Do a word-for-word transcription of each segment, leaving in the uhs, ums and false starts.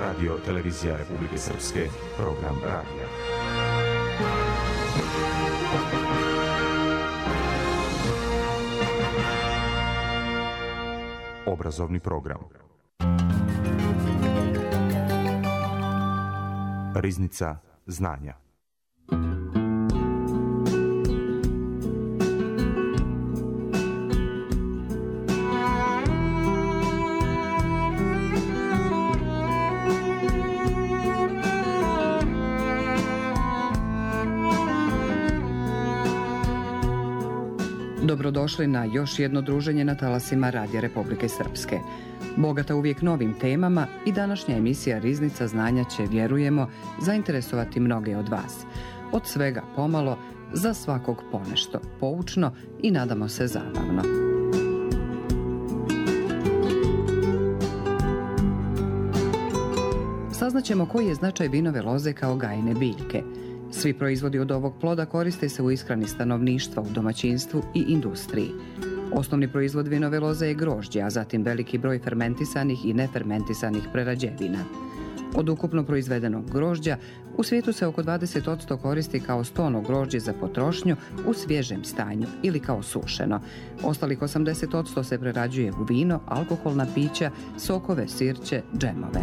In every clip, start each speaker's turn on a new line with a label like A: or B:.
A: Radio Televizija Republike Srpske, program radija. Obrazovni program. Riznica znanja.
B: Dobrodošli na još jedno druženje na talasima Radija Republike Srpske. Bogata uvijek novim temama i današnja emisija Riznica znanja će, vjerujemo, zainteresovati mnoge od vas. Od svega pomalo, za svakog ponešto, poučno i nadamo se zabavno. Saznaćemo koji je značaj vinove loze kao gajene biljke. Svi proizvodi od ovog ploda koriste se u ishrani stanovništva, u domaćinstvu i industriji. Osnovni proizvod vinove loze je grožđe, a zatim veliki broj fermentisanih i nefermentisanih prerađevina. Od ukupno proizvedenog grožđa u svijetu se oko dvadeset posto koristi kao stono grožđe za potrošnju u svježem stanju ili kao sušeno. Ostalih osamdeset posto se prerađuje u vino, alkoholna pića, sokove, sirće, džemove.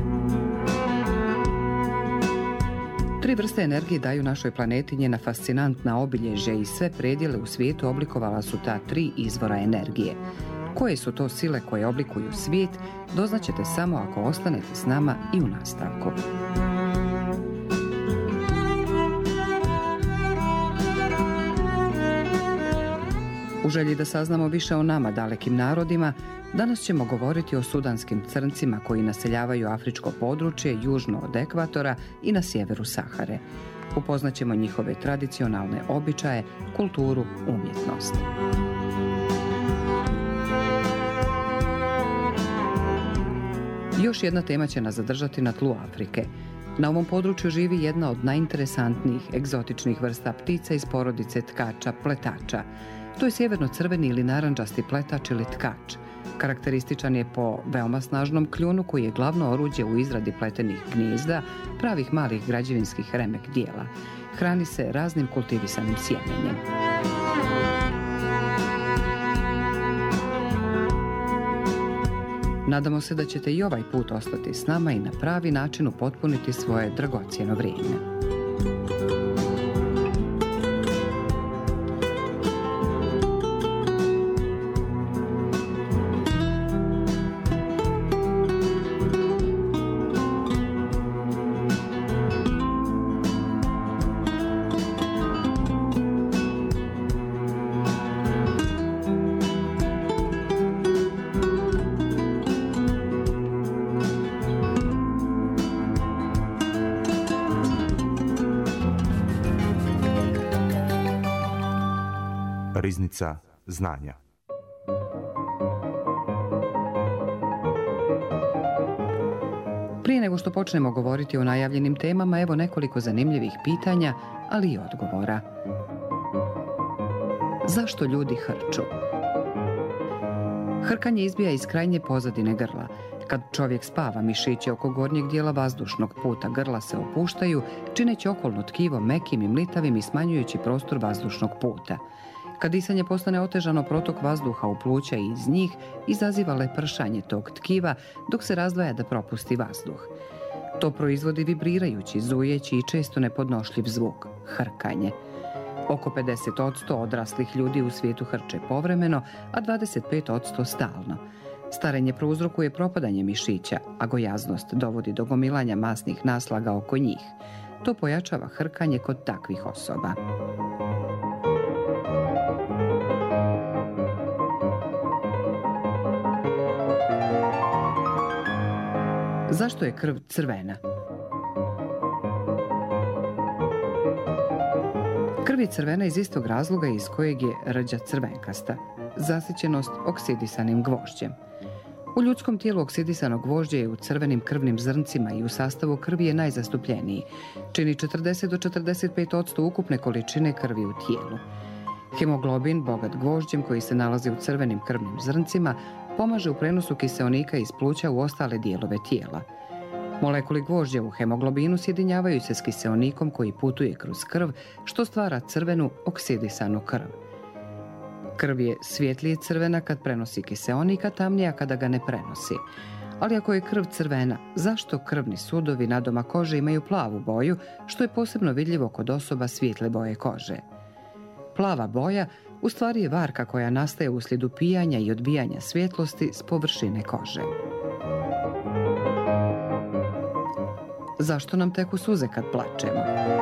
B: Tri vrste energije daju našoj planeti njena fascinantna obilježja i sve predjele u svijetu oblikovala su ta tri izvora energije. Koje su to sile koje oblikuju svijet, doznaćete samo ako ostanete s nama i u nastavku. U želji da saznamo više o nama, dalekim narodima, danas ćemo govoriti o sudanskim crncima koji naseljavaju afričko područje južno od ekvatora i na sjeveru Sahare. Upoznaćemo njihove tradicionalne običaje, kulturu, umjetnost. Još jedna tema će nas zadržati na tlu Afrike. Na ovom području živi jedna od najinteresantnijih egzotičnih vrsta ptica iz porodice tkača, pletača. To je sjeverno-crveni ili narandžasti pletač ili tkač. Karakterističan je po veoma snažnom kljunu koji je glavno oruđe u izradi pletenih gnijezda, pravih malih građevinskih remek dijela. Hrani se raznim kultivisanim sjemenjem. Nadamo se da ćete i ovaj put ostati s nama i na pravi način upotpuniti svoje dragocjeno vrijeme.
A: Riznica znanja.
B: Prije nego što počnemo govoriti o najavljenim temama, evo nekoliko zanimljivih pitanja, ali i odgovora. Zašto ljudi hrču? Hrkanje izbija iz krajnje pozadine grla. Kad čovjek spava, mišići oko gornjeg dijela vazdušnog puta grla se opuštaju, čineći okolno tkivo mekim i mlitavim i smanjujući prostor vazdušnog puta. Kad disanje postane otežano, protok vazduha u pluća i iz njih izaziva lepršanje tog tkiva dok se razdvaja da propusti vazduh. To proizvodi vibrirajući, zujeći i često nepodnošljiv zvuk, hrkanje. Oko pedeset posto odraslih ljudi u svijetu hrče povremeno, a dvadeset pet posto stalno. Starenje prouzrokuje propadanje mišića, a gojaznost dovodi do gomilanja masnih naslaga oko njih. To pojačava hrkanje kod takvih osoba. Zašto je krv crvena? Krv je crvena iz istog razloga iz kojeg je rđa crvenkasta, zasićenost oksidisanim gvožđem. U ljudskom tijelu oksidisano gvožđe je u crvenim krvnim zrncima i u sastavu krvi je najzastupljeniji. Čini četrdeset do četrdeset pet posto ukupne količine krvi u tijelu. Hemoglobin, bogat gvožđem koji se nalazi u crvenim krvnim zrncima, pomaže u prenosu kiseonika iz pluća u ostale dijelove tijela. Molekuli gvožđa u hemoglobinu sjedinjavaju se s kiseonikom koji putuje kroz krv, što stvara crvenu oksidisanu krv. Krv je svjetlije crvena kad prenosi kiseonik, a tamnija kada ga ne prenosi. Ali ako je krv crvena, zašto krvni sudovi nadoma kože imaju plavu boju, što je posebno vidljivo kod osoba svijetle boje kože? Plava boja u stvari je varka koja nastaje uslijed upijanja i odbijanja svjetlosti s površine kože. Zašto nam teku suze kad plačemo?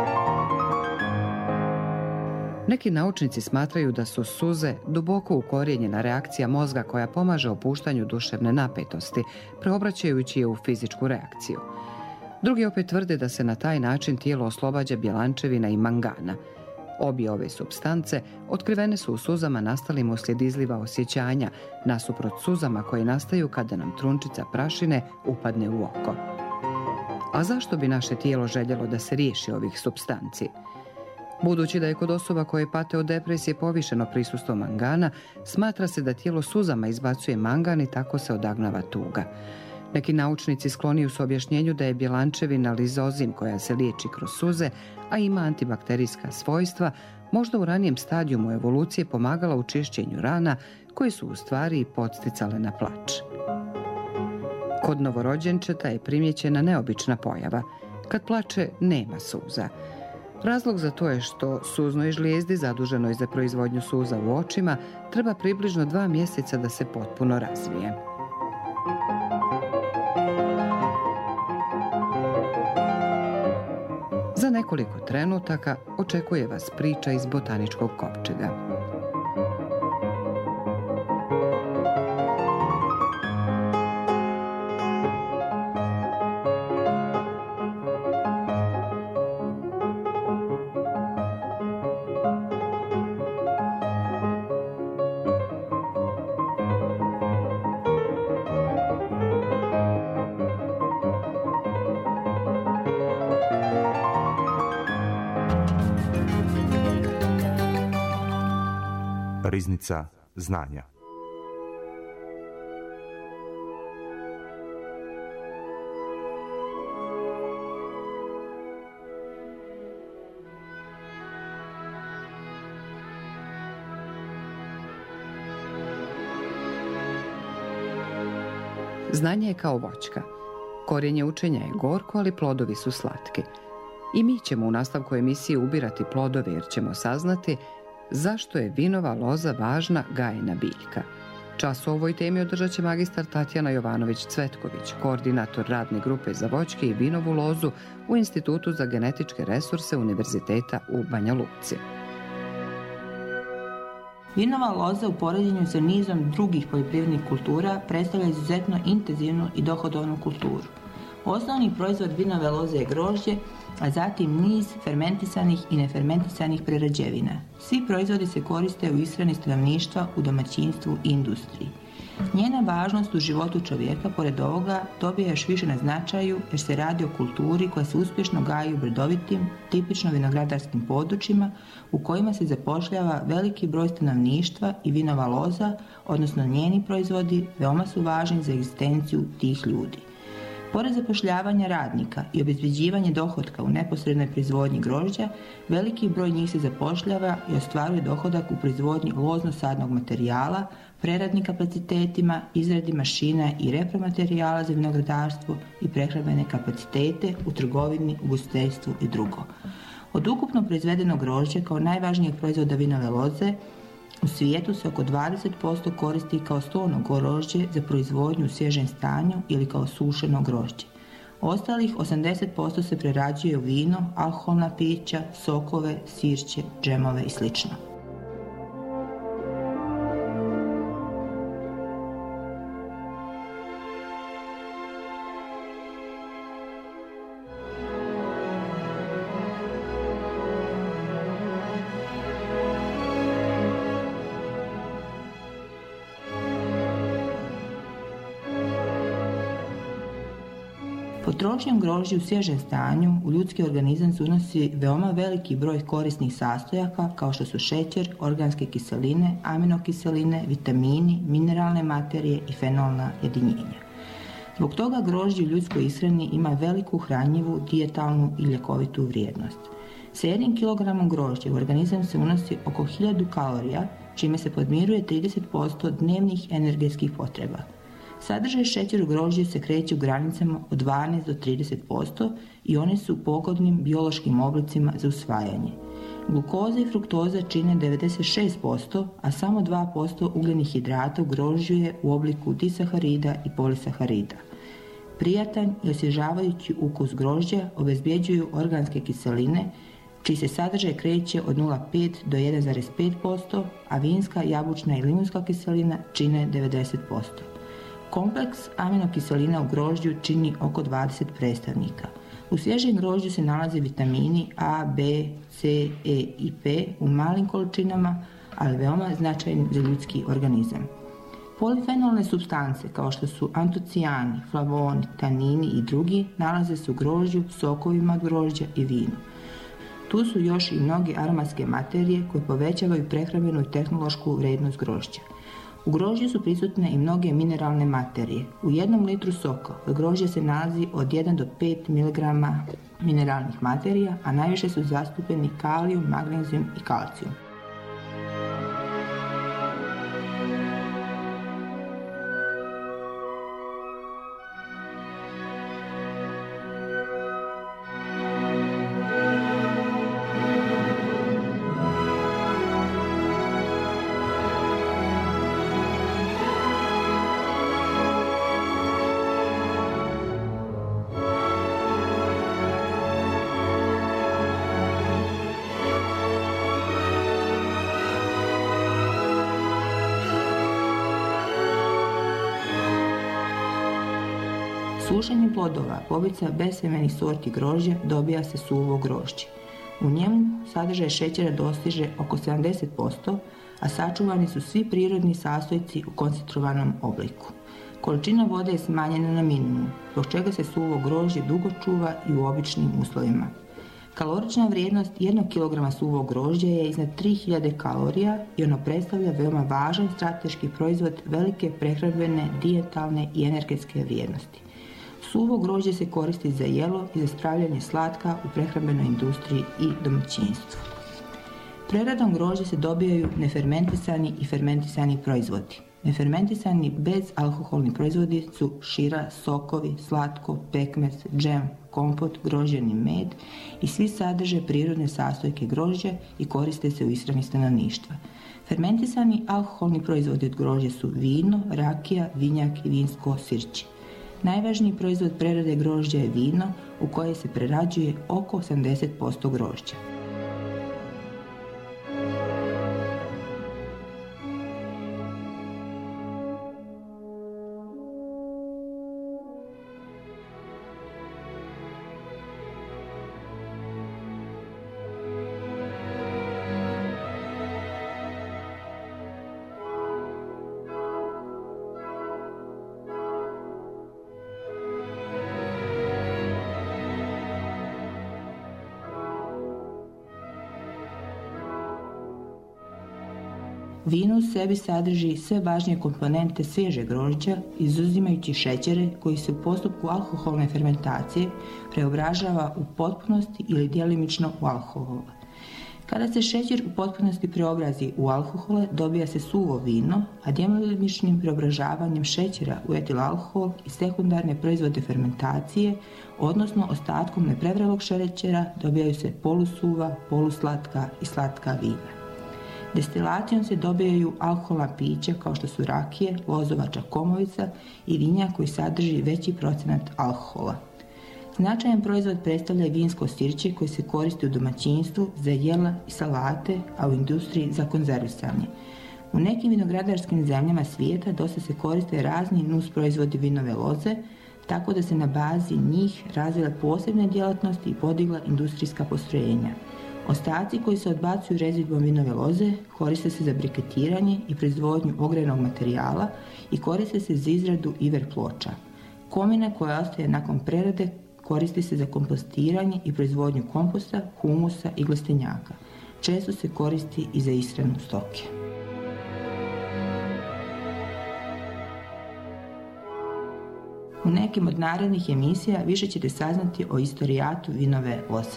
B: Neki naučnici smatraju da su suze duboko ukorijenjena reakcija mozga koja pomaže opuštanju duševne napetosti, preobraćajući je u fizičku reakciju. Drugi opet tvrde da se na taj način tijelo oslobađa bjelančevina i mangana. Obje ove supstance otkrivene su u suzama nastalim uslijed izliva osjećanja, nasuprot suzama koje nastaju kada nam trunčica prašine upadne u oko. A zašto bi naše tijelo željelo da se riješi ovih supstanci? Budući da je kod osoba koje pate od depresije povišeno prisustvo mangana, smatra se da tijelo suzama izbacuje mangan i tako se odagnava tuga. Neki naučnici skloniju su objašnjenju da je bjelančevina lizozin koja se liječi kroz suze, a ima antibakterijska svojstva, možda u ranijem stadijumu evolucije pomagala u čišćenju rana koje su u stvari i podsticale na plač. Kod novorođenčeta je primijećena neobična pojava. Kad plače, nema suza. Razlog za to je što suznoj žlijezdi, zaduženoj za proizvodnju suza u očima, treba približno dva mjeseca da se potpuno razvije. Za nekoliko trenutaka očekuje vas priča iz Botaničkog kovčega.
A: Riznica znanja.
B: Znanje je kao voćka. Korijenje učenja je gorko, ali plodovi su slatki. I mi ćemo u nastavku emisije ubirati plodove jer ćemo saznati zašto je vinova loza važna gajena biljka. Čas o ovoj temi održat će magistar Tatjana Jovanović-Cvetković, koordinator radne grupe za voćke i vinovu lozu u Institutu za genetičke resurse Univerziteta u Banja Luci.
C: Vinova loza u poređenju sa nizom drugih poljoprivrednih kultura predstavlja izuzetno intenzivnu i dohodovnu kulturu. Osnovni proizvod vinove loze je grožđe, a zatim niz fermentisanih i nefermentisanih prerađevina. Svi proizvodi se koriste u ishrani stanovništva, u domaćinstvu i industriji. Njena važnost u životu čovjeka, pored ovoga, dobija još više na značaju jer se radi o kulturi koja se uspješno gaji u brdovitim, tipično vinogradarskim područjima u kojima se zapošljava veliki broj stanovništva i vinova loza, odnosno njeni proizvodi, veoma su važni za egzistenciju tih ljudi. Pored zapošljavanja radnika i obezbeđivanja dohotka u neposrednoj proizvodnji grožđa, veliki broj njih se zapošljava i ostvaruje dohodak u proizvodnji lozno-sadnog materijala, preradnim kapacitetima, izradi mašina i repromaterijala za vinogradarstvo i prehrambene kapacitete u trgovini, ugostiteljstvu i drugo. Od ukupno proizvedenog grožđa kao najvažnijeg proizvoda vinove loze, u svijetu se oko dvadeset posto koristi kao stolno grožđe za proizvodnju u svježem stanju ili kao sušeno grožđe. Ostalih osamdeset posto se prerađuje u vino, alkoholna pića, sokove, sirće, džemove i sl. Potrošnjom grožđa u svježem stanju u ljudski organizam se unosi veoma veliki broj korisnih sastojaka kao što su šećer, organske kiseline, aminokiseline, vitamini, mineralne materije i fenolna jedinjenja. Zbog toga grožđe u ljudskoj ishrani ima veliku hranjivu, dijetalnu i ljekovitu vrijednost. Sa jednim kilogramom grožđa u organizam se unosi oko hiljadu kalorija, čime se podmiruje trideset posto dnevnih energetskih potreba. Sadržaj šećera u grožđu se kreće u granicama od dvanaest do trideset posto i one su u pogodnim biološkim oblicima za usvajanje. Glukoza i fruktoza čine devedeset šest posto, a samo dva posto ugljenih hidrata u grožđu je u obliku disaharida i polisaharida. Prijatan i osvježavajući ukus grožđa obezbjeđuju organske kiseline, čiji se sadržaj kreće od nula zarez pet do jedan zarez pet posto, a vinska, jabučna i limunska kiselina čine devedeset posto. Kompleks aminokiselina u grožđu čini oko dvadeset predstavnika. U svježem grožđu se nalaze vitamini A, B, C, E i P u malim količinama, ali veoma značajni za ljudski organizam. Polifenolne supstance kao što su antocijani, flavoni, tanini i drugi nalaze se u grožđu, sokovima od grožđa i vinu. Tu su još i mnoge aromatske materije koje povećavaju prehrambenu i tehnološku vrijednost grožđa. U grožđu su prisutne i mnoge mineralne materije. U jednom litru soka od grožđa se nalazi od jedan do pet miligrama mineralnih materija, a najviše su zastupljeni kalijum, magnezijum i kalcijum. Sušenjem plodova bobica bezsemenih sorti grožđa dobija se suvo grožđe. U njemu sadržaj šećera dostiže oko sedamdeset posto, a sačuvani su svi prirodni sastojci u koncentrovanom obliku. Količina vode je smanjena na minimum, zbog čega se suvo grožđe dugo čuva i u običnim uslovima. Kalorična vrijednost jednog kilograma suvog grožđa je iznad tri hiljade kalorija i ono predstavlja veoma važan strateški proizvod velike prehrambene, dijetalne i energetske vrijednosti. Suvo grožđe se koristi za jelo i za spravljanje slatka u prehrambenoj industriji i domaćinstvu. Preradom grožđa se dobijaju nefermentisani i fermentisani proizvodi. Nefermentisani bezalkoholni proizvodi su šira, sokovi, slatko, pekmez, džem, kompot, grožđeni med i svi sadrže prirodne sastojke grožđa i koriste se u ishrani stanovništva. Fermentisani alkoholni proizvodi od grožđa su vino, rakija, vinjak i vinsko sirće. Najvažniji proizvod prerade grožđa je vino, u koje se prerađuje oko osamdeset posto grožđa. Vino u sebi sadrži sve važnije komponente svježeg grožđa, izuzimajući šećere koji se u postupku alkoholne fermentacije preobražava u potpunosti ili djelimično u alkohol. Kada se šećer u potpunosti preobrazi u alkohole, dobija se suvo vino, a djelimičnim preobražavanjem šećera u etilalkohol i sekundarne proizvode fermentacije, odnosno ostatkom neprevrelog šećera, dobijaju se polusuva, poluslatka i slatka vina. Destilacijom se dobijaju alkoholna pića kao što su rakije, lozovača komovica i vinjak koji sadrži veći procenat alkohola. Značajan proizvod predstavlja vinsko sirće koji se koristi u domaćinstvu za jela i salate, a u industriji za konzervisanje. U nekim vinogradarskim zemljama svijeta dosta se koriste razni nus proizvodi vinove loze, tako da se na bazi njih razvile posebne djelatnosti i podigla industrijska postrojenja. Ostaci koji se odbacuju rezidvom vinove loze koriste se za briketiranje i proizvodnju ogrjevnog materijala i koriste se za izradu iver ploča. Komina koja ostaje nakon prerade koristi se za kompostiranje i proizvodnju komposta, humusa i glestenjaka. Često se koristi i za ishranu stoke. U nekim od narednih emisija više ćete saznati o istorijatu vinove loze.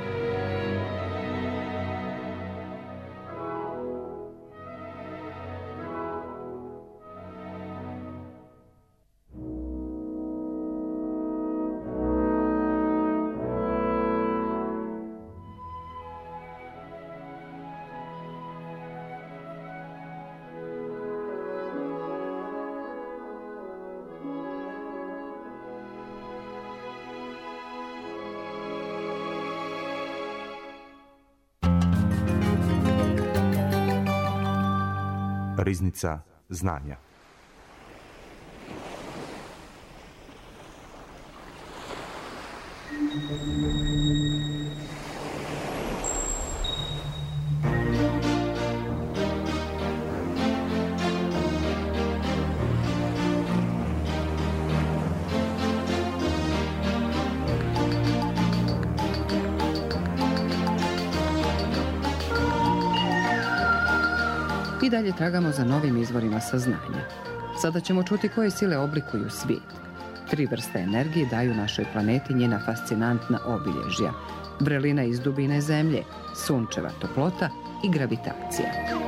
A: Riznica znanja.
B: I dalje tragamo za novim izvorima saznanja. Sada ćemo čuti koje sile oblikuju svijet. Tri vrste energije daju našoj planeti njena fascinantna obilježja. Vrelina iz dubine zemlje, sunčeva toplota i gravitacija.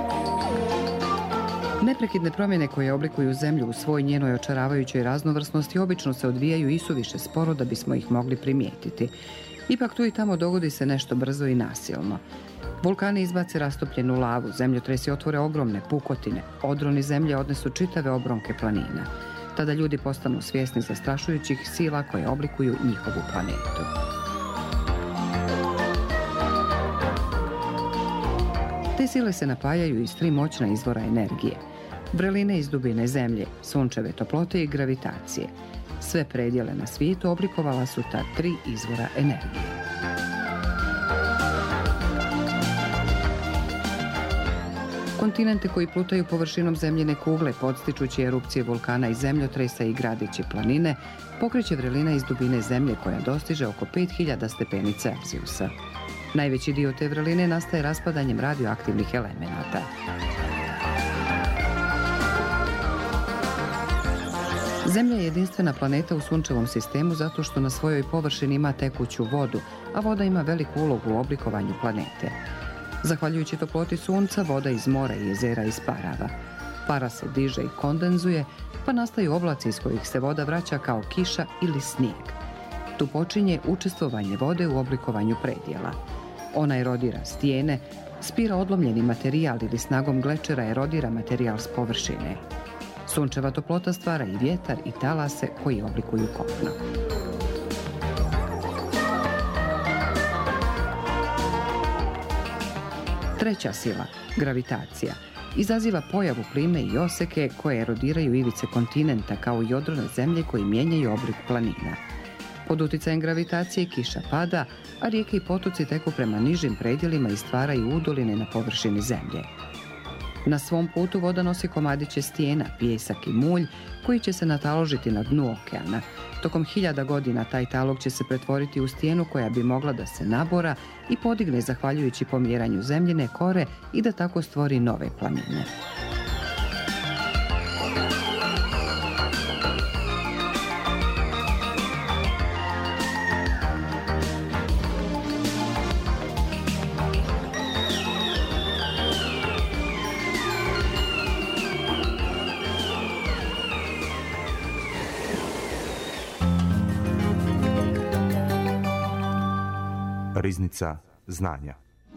B: Neprekidne promjene koje oblikuju zemlju u svoj njenoj očaravajućoj raznovrsnosti obično se odvijaju isuviše sporo da bismo ih mogli primijetiti. Ipak tu i tamo dogodi se nešto brzo i nasilno. Vulkani izbace rastopljenu lavu, zemljotresi otvore ogromne pukotine, odroni zemlje odnesu čitave obronke planina. Tada ljudi postanu svjesni zastrašujućih sila koje oblikuju njihovu planetu. Te sile se napajaju iz tri moćna izvora energije. Vreline iz dubine zemlje, sunčeve toplote i gravitacije. Sve predjele na svijetu oblikovala su ta tri izvora energije. Kontinente koji plutaju površinom zemljine kugle, podstičući erupcije vulkana i zemljotresa i gradeći planine, pokreće vrelina iz dubine zemlje koja dostiže oko pet hiljada stepeni Celzijusa. Najveći dio te vreline nastaje raspadanjem radioaktivnih elemenata. Zemlja je jedinstvena planeta u sunčevom sistemu zato što na svojoj površini ima tekuću vodu, a voda ima veliku ulogu u oblikovanju planete. Zahvaljujući toploti sunca, voda iz mora i jezera isparava. Para se diže i kondenzuje, pa nastaju oblaci iz kojih se voda vraća kao kiša ili snijeg. Tu počinje učestvovanje vode u oblikovanju predjela. Ona erodira stijene, spira odlomljeni materijal ili snagom glečera erodira materijal s površine. Sunčeva toplota stvara i vjetar i talase koji oblikuju kopno. Treća sila, gravitacija, izaziva pojavu plime i oseke koje erodiraju ivice kontinenta kao i odrone zemlje koji mijenjaju oblik planina. Pod uticajem gravitacije kiša pada, a rijeke i potoci teku prema nižim predjelima i stvaraju udoline na površini zemlje. Na svom putu voda nosi komadiće stijena, pijesak i mulj koji će se nataložiti na dnu okeana. Tokom hiljada godina taj talog će se pretvoriti u stijenu koja bi mogla da se nabora i podigne zahvaljujući pomjeranju zemljine kore i da tako stvori nove planine.
A: Riznica znanja.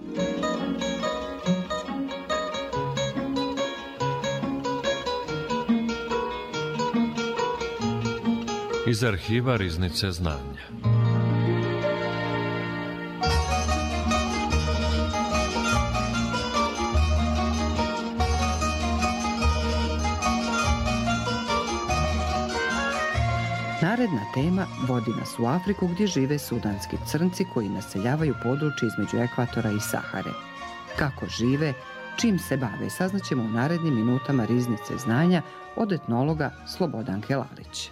D: Iz arhiva Riznice znanja.
B: Naredna tema vodi nas u Afriku gdje žive sudanski crnci koji naseljavaju područje između ekvatora i Sahare. Kako žive, čim se bave, saznaćemo u narednim minutama Riznice znanja od etnologa Slobodanke Lalić.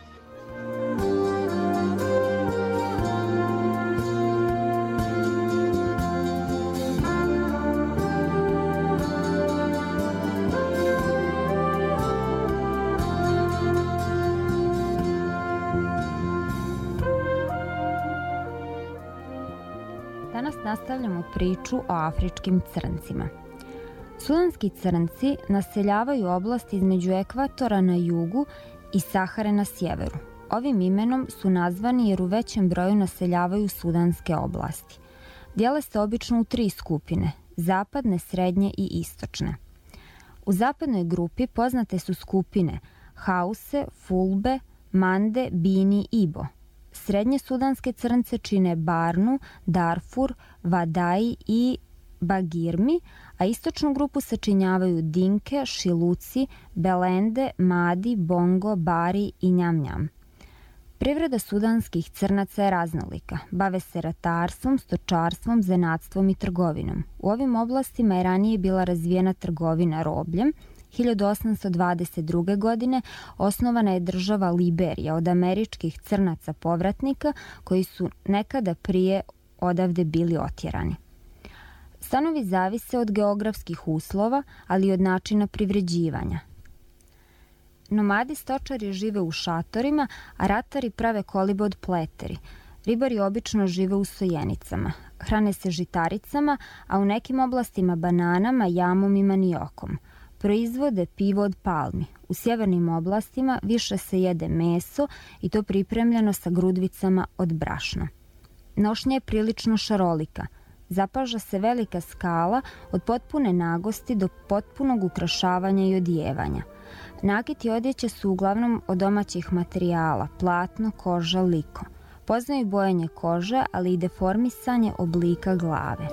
E: Danas nastavljamo priču o afričkim crncima. Sudanski crnci naseljavaju oblast između ekvatora na jugu i Sahare na sjeveru. Ovim imenom su nazvani jer u većem broju naseljavaju sudanske oblasti. Dijele se obično u tri skupine, zapadne, srednje i istočne. U zapadnoj grupi poznate su skupine Hause, Fulbe, Mande, Bini i Ibo. Srednje sudanske crnce čine Barnu, Darfur, Vadai i Bagirmi, a istočnu grupu sačinjavaju Dinke, Šiluci, Belende, Madi, Bongo, Bari i Njam-Njam. Privreda sudanskih crnaca je raznolika. Bave se ratarstvom, stočarstvom, zanatstvom i trgovinom. U ovim oblastima je ranije bila razvijena trgovina robljem. hiljadu osamsto dvadeset druge. godine osnovana je država Liberija od američkih crnaca povratnika koji su nekada prije odavde bili otjerani. Stanovi zavise od geografskih uslova, ali i od načina privređivanja. Nomadi stočari žive u šatorima, a ratari prave kolibe od pleteri. Ribari obično žive u sojenicama. Hrane se žitaricama, a u nekim oblastima bananama, jamom i maniokom. Proizvode pivo od palmi. U sjevernim oblastima više se jede meso i to pripremljeno sa grudvicama od brašna. Nošnja je prilično šarolika. Zapaža se velika skala od potpune nagosti do potpunog ukrašavanja i odijevanja. Nakit i odjeće su uglavnom od domaćih materijala, platno, koža, liko. Poznaju bojenje kože, ali i deformisanje oblika glave.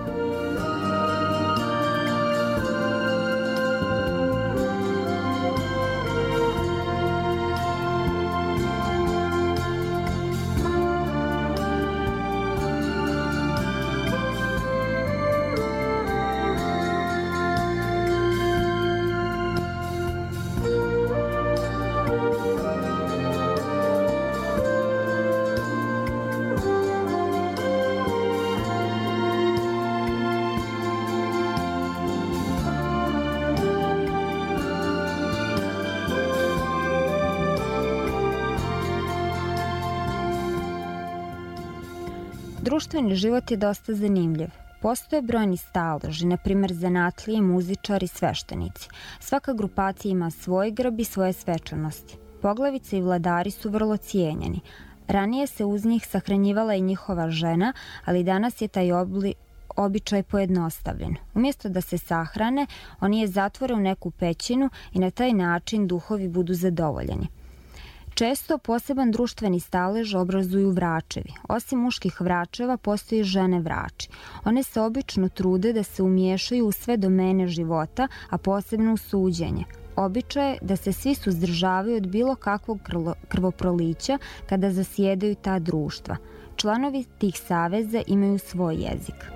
E: Društveni život je dosta zanimljiv. Postoje brojni staleži, na primjer zanatlije, muzičari, sveštenici. Svaka grupacija ima svoj grb i svoje svečanosti. Poglavice i vladari su vrlo cijenjeni. Ranije se uz njih sahranjivala i njihova žena, ali danas je taj obli, običaj pojednostavljen. Umjesto da se sahrane, oni je zatvore u neku pećinu i na taj način duhovi budu zadovoljeni. Često poseban društveni stalež obrazuju vračevi. Osim muških vračeva, postoji žene vrači. One se obično trude da se umiješaju u sve domene života, a posebno u suđenje. Običaj je da se svi suzdržavaju od bilo kakvog krvoprolića kada zasjedaju ta društva. Članovi tih saveza imaju svoj jezik.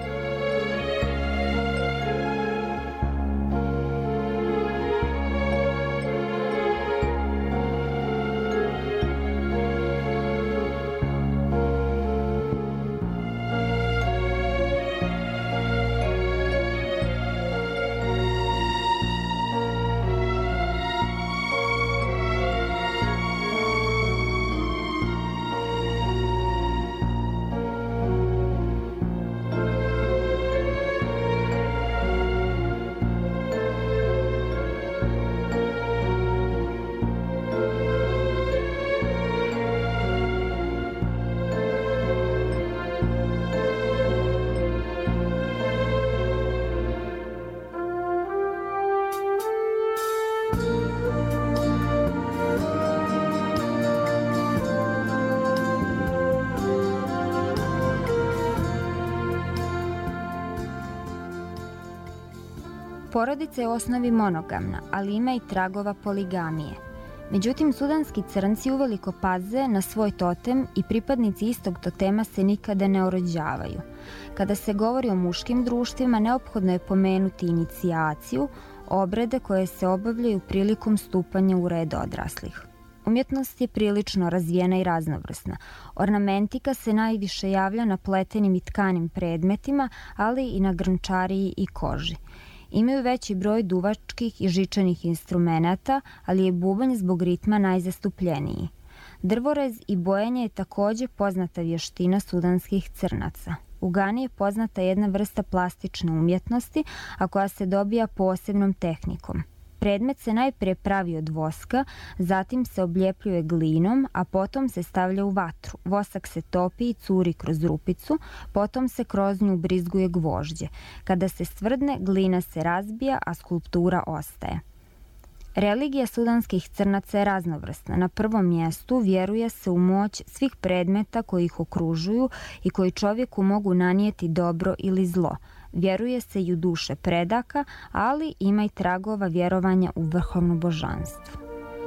E: Porodica je u osnovi monogamna, ali ima i tragova poligamije. Međutim, sudanski crnci uveliko paze na svoj totem i pripadnici istog totema se nikada ne orođavaju. Kada se govori o muškim društvima, neophodno je pomenuti inicijaciju, obrede koje se obavljaju prilikom stupanja u red odraslih. Umjetnost je prilično razvijena i raznovrsna. Ornamentika se najviše javlja na pletenim i tkanim predmetima, ali i na grnčariji i koži. Imaju veći broj duvačkih i žičanih instrumenata, ali je bubanj zbog ritma najzastupljeniji. Drvorez i bojenje je također poznata vještina sudanskih crnaca. U Gani je poznata jedna vrsta plastične umjetnosti, a koja se dobija posebnom tehnikom. Predmet se najprije pravi od voska, zatim se obljepljuje glinom, a potom se stavlja u vatru. Vosak se topi i curi kroz rupicu, potom se kroz nju brizguje gvožđe. Kada se stvrdne, glina se razbija, a skulptura ostaje. Religija sudanskih crnaca je raznovrsna. Na prvom mjestu vjeruje se u moć svih predmeta koji ih okružuju i koji čovjeku mogu nanijeti dobro ili zlo. Vjeruje se i u duše predaka, ali ima i tragova vjerovanja u vrhovno božanstvo.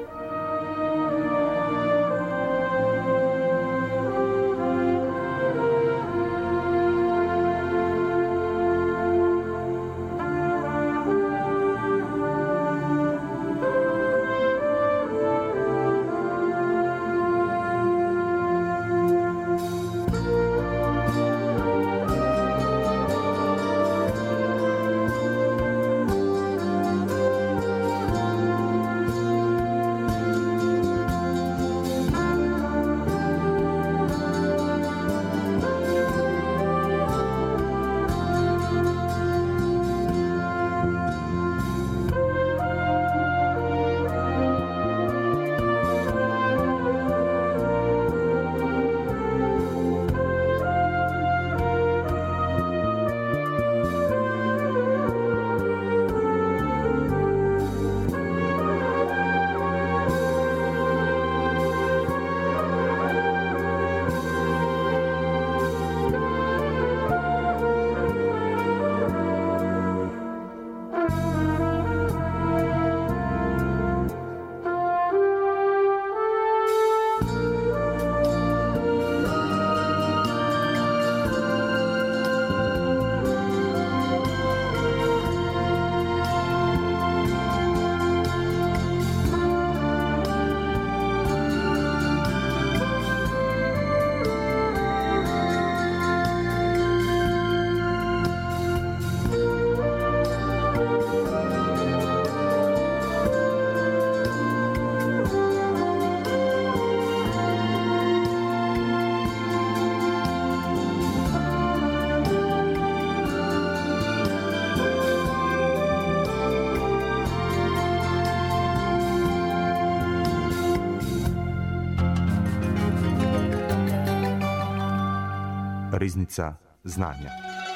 A: Riznica znanja.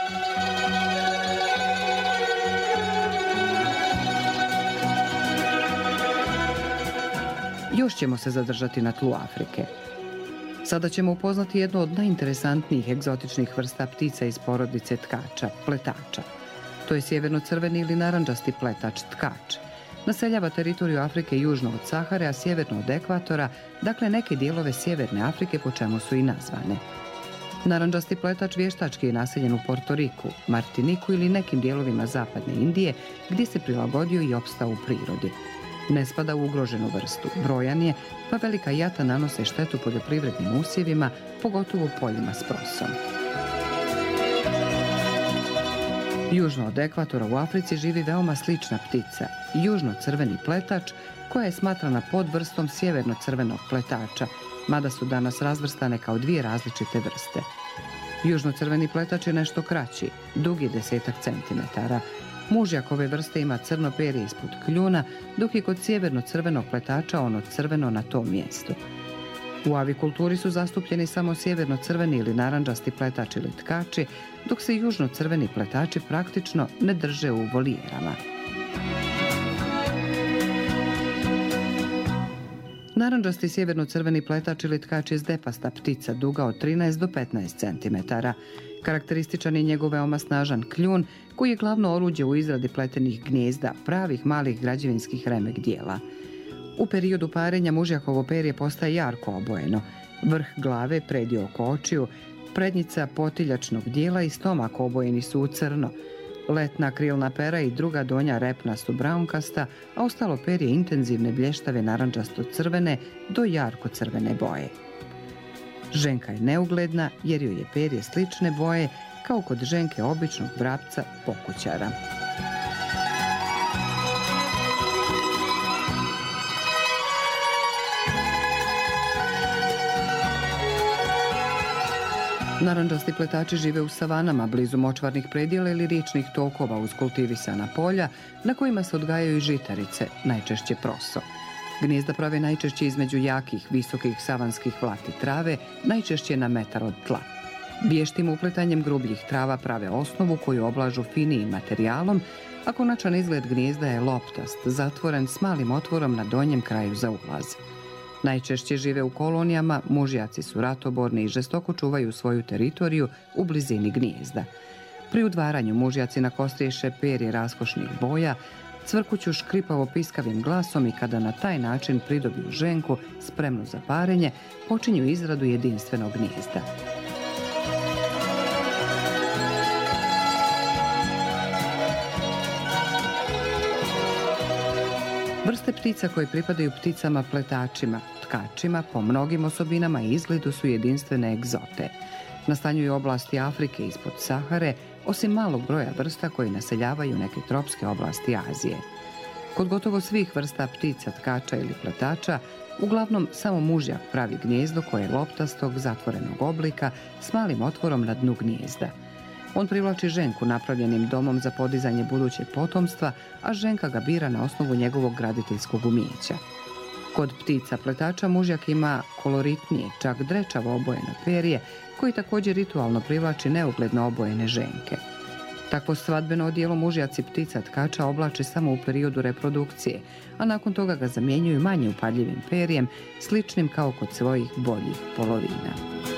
B: Još ćemo se zadržati na tlu Afrike. Sada ćemo upoznati jednu od najinteresantnijih egzotičnih vrsta ptica iz porodice tkača, pletača. To je sjeverno-crveni ili narandžasti pletač tkač. Naseljava teritoriju Afrike južno od Sahare, a sjeverno od ekvatora, dakle neke dijelove sjeverne Afrike, po čemu su i nazvane. Narandžasti pletač vještački je naseljen u Portoriku, Martiniku ili nekim dijelovima zapadne Indije, gdje se prilagodio i opstao u prirodi. Ne spada u ugroženu vrstu, brojan je, pa velika jata nanose štetu poljoprivrednim usjevima, pogotovo poljima s prosom. Južno od ekvatora u Africi živi veoma slična ptica, južno-crveni pletač, koja je smatrana podvrstom sjeverno-crvenog pletača, mada su danas razvrstane kao dvije različite vrste. Južno-crveni pletač je nešto kraći, dug je desetak centimetara. Mužjak ove vrste ima crno perje ispod kljuna, dok je kod sjeverno-crvenog pletača ono crveno na tom mjestu. U avikulturi su zastupljeni samo sjeverno-crveni ili narandžasti pletač ili tkači, dok se južno-crveni pletači praktično ne drže u volijerama. Narandžasti sjeverno-crveni pletač ili tkač je zdepasta ptica duga od trinaest do petnaest centimetara. Karakterističan je njegov veoma snažan kljun, koji je glavno oruđe u izradi pletenih gnijezda, pravih malih građevinskih remek dijela. U periodu parenja mužjakovo perje postaje jarko obojeno. Vrh glave, predio oko očiju, prednjica potiljačnog dijela i stomak obojeni su u crno. Letna krilna pera i druga donja repna su braunkasta, a ostalo perje intenzivne blještave narandžasto-crvene do jarko-crvene boje. Ženka je neugledna jer joj je perje slične boje kao kod ženke običnog vrapca pokućara. Narandžasti pletači žive u savanama, blizu močvarnih predjela ili riječnih tokova uz kultivisana polja na kojima se odgajaju žitarice, najčešće proso. Gnijezda prave najčešće između jakih, visokih savanskih vlati trave, najčešće na metar od tla. Vještim upletanjem grubljih trava prave osnovu koju oblažu finijim materijalom, a konačan izgled gnijezda je loptast, zatvoren s malim otvorom na donjem kraju za ulaz. Najčešće žive u kolonijama, mužjaci su ratoborni i žestoko čuvaju svoju teritoriju u blizini gnijezda. Pri udvaranju mužjaci nakostriješe perje raskošnih boja, cvrkuću škripavo piskavim glasom i kada na taj način pridobiju ženku spremnu za parenje, počinju izradu jedinstvenog gnijezda. Vrste ptica koje pripadaju pticama pletačima, tkačima, po mnogim osobinama i izgledu su jedinstvene egzote. Nastanjuju oblasti Afrike ispod Sahare, osim malog broja vrsta koji naseljavaju neke tropske oblasti Azije. Kod gotovo svih vrsta ptica, tkača ili pletača, uglavnom samo mužjak pravi gnijezdo koje je loptastog, zatvorenog oblika s malim otvorom na dnu gnijezda. On privlači ženku napravljenim domom za podizanje budućeg potomstva, a ženka ga bira na osnovu njegovog graditeljskog umijeća. Kod ptica pletača mužjak ima koloritnije, čak drečavo obojeno perje, koji također ritualno privlači neugledno obojene ženke. Takvo svadbeno odijelo mužjaci ptica tkača oblače samo u periodu reprodukcije, a nakon toga ga zamjenjuju manje upadljivim perjem, sličnim kao kod svojih boljih polovina.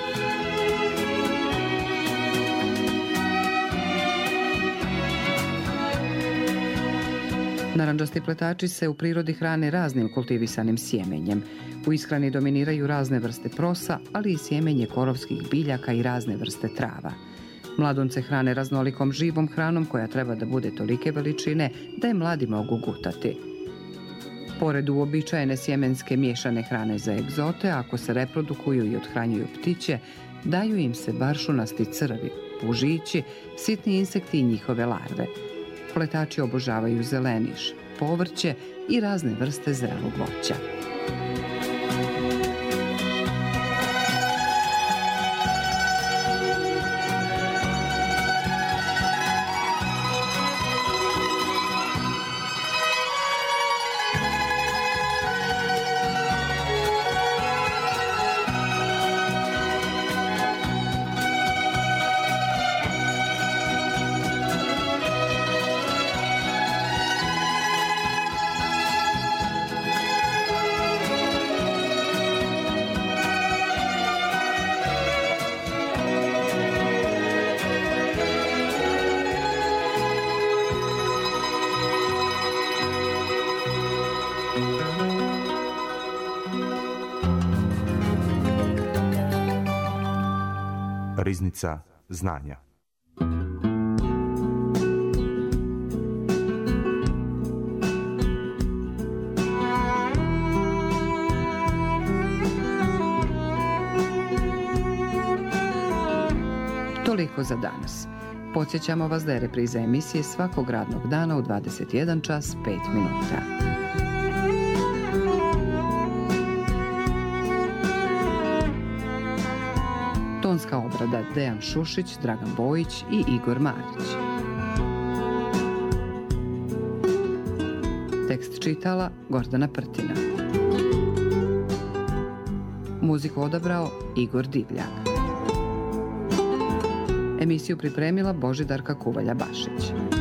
B: Narandžasti pletači se u prirodi hrane raznim kultivisanim sjemenjem. U ishrani dominiraju razne vrste prosa, ali i sjemenje korovskih biljaka i razne vrste trava. Mladunce hrane raznolikom živom hranom koja treba da bude tolike veličine da je mladi mogu gutati. Pored uobičajene sjemenske miješane hrane za egzote, ako se reprodukuju i othranjuju ptiće, daju im se baršunasti crvi, pužići, sitni insekti i njihove larve. Pletači obožavaju zeleniš, povrće i razne vrste zrelog voća.
A: Riznica znanja.
B: Toliko za danas. Podsjećamo vas da je repriza emisije svakog radnog dana u dvadeset jedan čas pet minuta. Tonska obrada Dejan Šušić, Dragan Bojić i Igor Marić. Tekst čitala Gordana Prtina. Muziku odabrao Igor Divljak. Emisiju pripremila Božidarka Kuvalja-Bašić.